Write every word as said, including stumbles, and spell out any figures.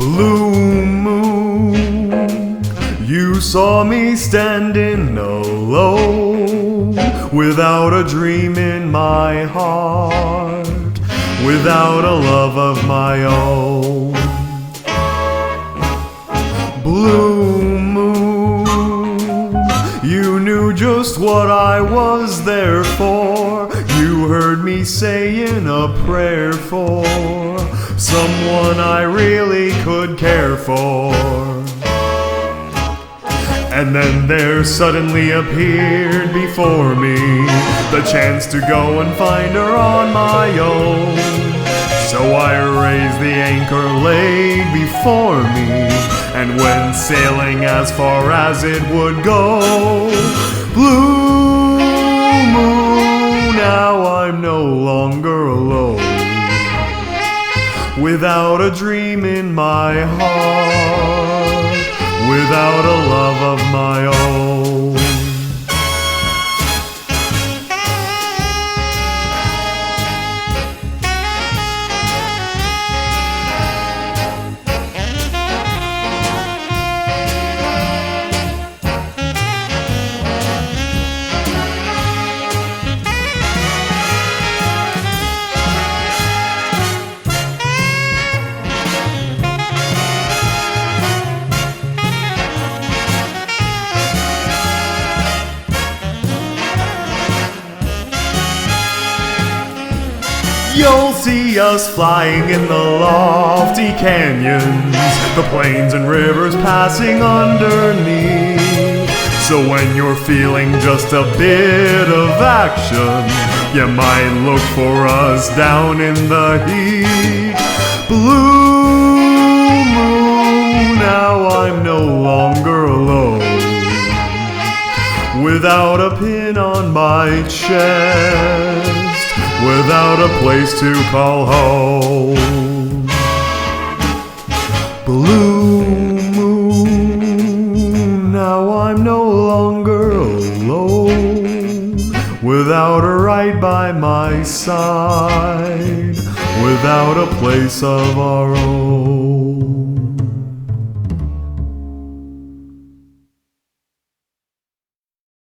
Blue moon, you saw me standing alone, without a dream in my heart, without a love of my own. Blue moon, you knew just what I was there for. You heard me saying a prayer for someone I really could care for. And then there suddenly appeared before me the chance to go and find her on my own. So I raised the anchor laid before me and went sailing as far as it would go. Blue moon, now I'm no longer alone, without a dream in my heart, without a love of my own. You'll see us flying in the lofty canyons, the plains and rivers passing underneath. So when you're feeling just a bit of action, you might look for us down in the heat. Blue moon, now I'm no longer alone, without a pin on my chest, without a place to call home. Blue moon, now I'm no longer alone, without a right by my side, without a place of our own.